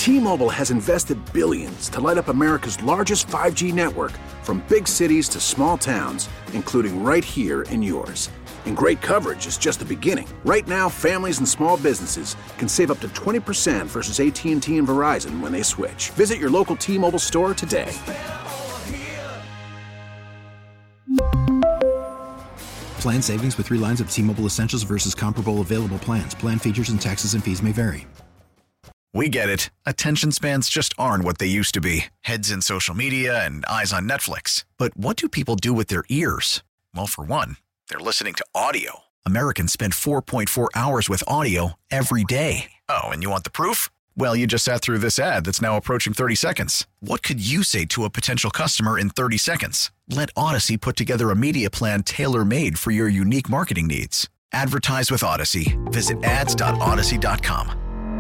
T-Mobile has invested billions to light up America's largest 5G network, from big cities to small towns, including right here in yours. And great coverage is just the beginning. Right now, families and small businesses can save up to 20% versus AT&T and Verizon when they switch. Visit your local T-Mobile store today. Plan savings with 3 lines of T-Mobile Essentials versus comparable available plans. Plan features and taxes and fees may vary. We get it. Attention spans just aren't what they used to be. Heads in social media and eyes on Netflix. But what do people do with their ears? Well, for one, they're listening to audio. Americans spend 4.4 hours with audio every day. Oh, and you want the proof? Well, you just sat through this ad that's now approaching 30 seconds. What could you say to a potential customer in 30 seconds? Let Odyssey put together a media plan tailor-made for your unique marketing needs. Advertise with Odyssey. Visit ads.odyssey.com.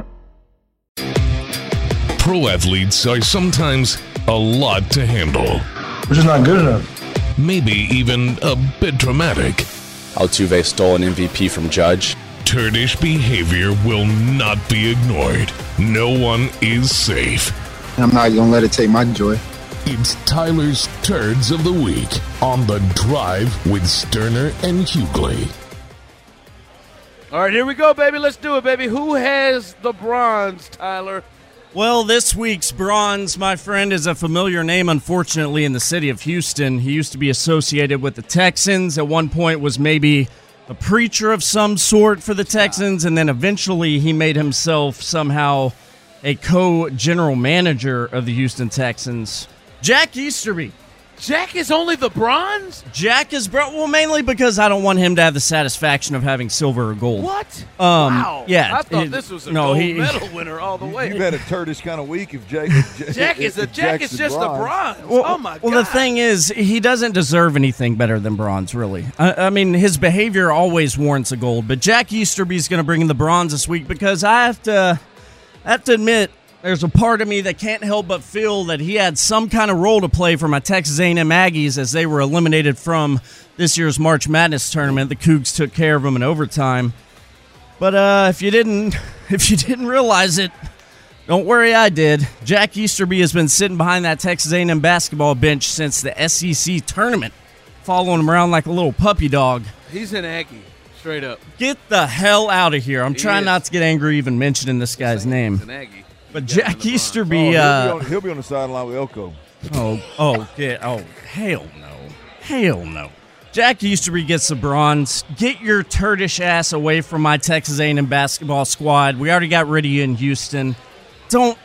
Pro athletes are sometimes a lot to handle. Which is not good enough. Maybe even a bit dramatic. Altuve stole an MVP from Judge. Turdish behavior will not be ignored. No one is safe. I'm not going to let it take my joy. It's Tyler's Turds of the Week on The Drive with Sterner and Hughley. All right, here we go, baby. Let's do it, baby. Who has the bronze, Tyler? Well, this week's bronze, my friend, is a familiar name, unfortunately, in the city of Houston. He used to be associated with the Texans. At one point was maybe a preacher of some sort for the Texans, and then eventually he made himself somehow a co-general manager of the Houston Texans. Jack Easterby. Jack is only the bronze? Jack is well, mainly because I don't want him to have the satisfaction of having silver or gold. What? Wow. Yeah. I thought this was a gold medal winner all the way. You've had a turdish kind of week if Jack is just a bronze. Well, oh, my God. Well, the thing is, he doesn't deserve anything better than bronze, really. I mean, his behavior always warrants a gold, but Jack Easterby's going to bring in the bronze this week because I have to admit, there's a part of me that can't help but feel that he had some kind of role to play for my Texas A&M Aggies as they were eliminated from this year's March Madness tournament. The Cougs took care of them in overtime. But if you didn't realize it, don't worry, I did. Jack Easterby has been sitting behind that Texas A&M basketball bench since the SEC tournament, following him around like a little puppy dog. He's an Aggie, straight up. Get the hell out of here. I'm trying not to get angry even mentioning this guy's name. He's an Aggie. But Jack Easterby, he'll be on the sideline with Elko. Hell no. Jack Easterby gets the bronze. Get your turdish ass away from my Texas A&M basketball squad. We already got rid of you in Houston. Don't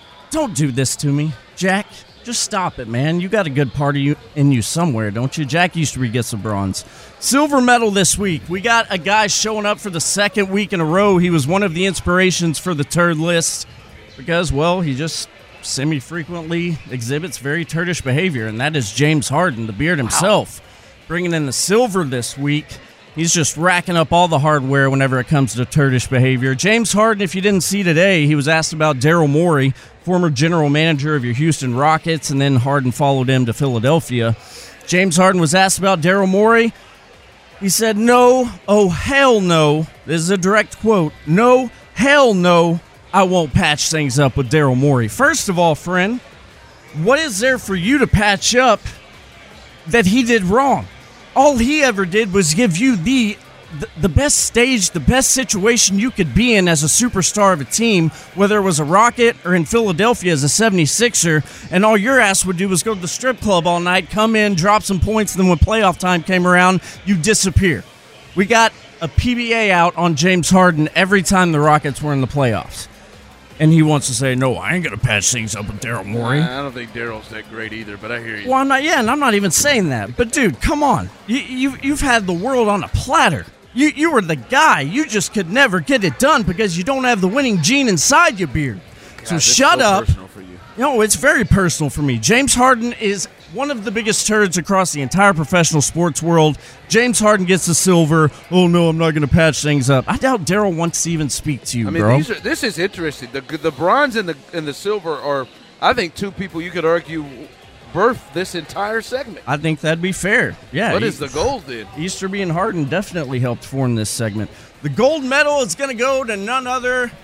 do this to me, Jack. Just stop it, man. You got a good part in you somewhere, don't you? Jack Easterby gets the bronze. Silver medal this week. We got a guy showing up for the second week in a row. He was one of the inspirations for the turd list. Because, well, he just semi-frequently exhibits very turdish behavior, and that is James Harden, the Beard himself, bringing in the silver this week. He's just racking up all the hardware whenever it comes to turdish behavior. James Harden, if you didn't see today, he was asked about Daryl Morey, former general manager of your Houston Rockets, and then Harden followed him to Philadelphia. James Harden was asked about Daryl Morey. He said, "No, oh hell no." This is a direct quote. "No, hell no. I won't patch things up with Daryl Morey." First of all, friend, what is there for you to patch up that he did wrong? All he ever did was give you the best stage, the best situation you could be in as a superstar of a team, whether it was a Rocket or in Philadelphia as a 76er, and all your ass would do was go to the strip club all night, come in, drop some points, and then when playoff time came around, you disappear. We got a PBA out on James Harden every time the Rockets were in the playoffs. And he wants to say, "No, I ain't going to patch things up with Daryl Morey." I don't think Daryl's that great either, but I hear you. Well, I'm not even saying that. But, dude, come on. You've had the world on a platter. You were the guy. You just could never get it done because you don't have the winning gene inside your beard. God, so shut up. Personal for you. No, it's very personal for me. James Harden is one of the biggest turds across the entire professional sports world. James Harden gets the silver. "Oh, no, I'm not going to patch things up." I doubt Daryl wants to even speak to you, bro. This is interesting. The bronze and the silver are, I think, two people you could argue birthed this entire segment. I think that'd be fair. Yeah. What is the gold then? Easterby and Harden definitely helped form this segment. The gold medal is going to go to none other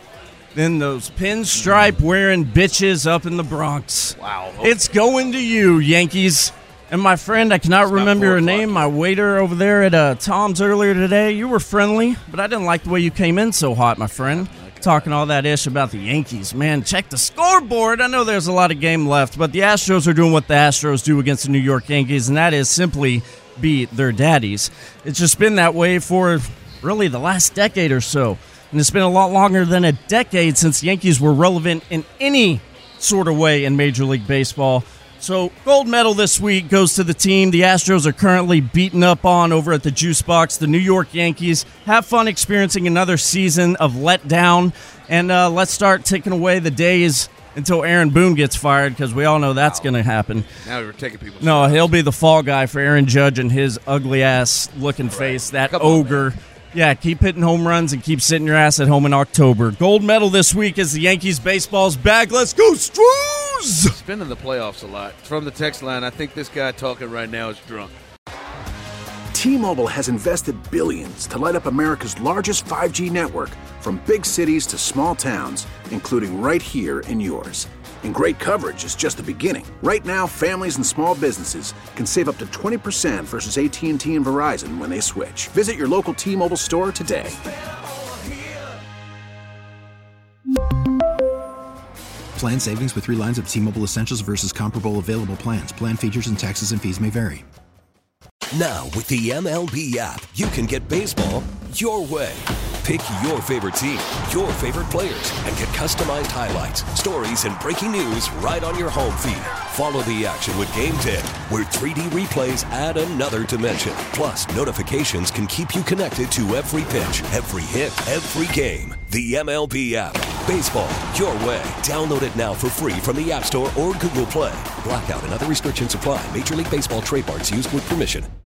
than those pinstripe wearing bitches up in the Bronx. Wow. It's going to you, Yankees. And my friend, I cannot remember your name, my waiter over there at Tom's earlier today, you were friendly, but I didn't like the way you came in so hot, my friend. Talking all that ish about the Yankees. Man, check the scoreboard. I know there's a lot of game left, but the Astros are doing what the Astros do against the New York Yankees, and that is simply beat their daddies. It's just been that way for really the last decade or so. And it's been a lot longer than a decade since the Yankees were relevant in any sort of way in Major League Baseball. So, gold medal this week goes to the team the Astros are currently beaten up on over at the Juice Box, the New York Yankees. Have fun experiencing another season of letdown, and let's start taking away the days until Aaron Boone gets fired, because we all know that's going to happen. Now we're taking people. No, he'll be the fall guy for Aaron Judge and his ugly-ass looking face, that ogre. Yeah, keep hitting home runs and keep sitting your ass at home in October. Gold medal this week is the Yankees baseball's back. Let's go, Stros! It's been in the playoffs a lot. From the text line, I think this guy talking right now is drunk. T-Mobile has invested billions to light up America's largest 5G network, from big cities to small towns, including right here in yours. And great coverage is just the beginning. Right now, families and small businesses can save up to 20% versus AT&T and Verizon when they switch. Visit your local T-Mobile store today. Plan savings with 3 lines of T-Mobile Essentials versus comparable available plans. Plan features and taxes and fees may vary. Now, with the MLB app, you can get baseball your way. Pick your favorite team, your favorite players, and get customized highlights, stories, and breaking news right on your home feed. Follow the action with Game 10, where 3D replays add another dimension. Plus, notifications can keep you connected to every pitch, every hit, every game. The MLB app. Baseball your way. Download it now for free from the App Store or Google Play. Blackout and other restrictions apply. Major League Baseball trademarks used with permission.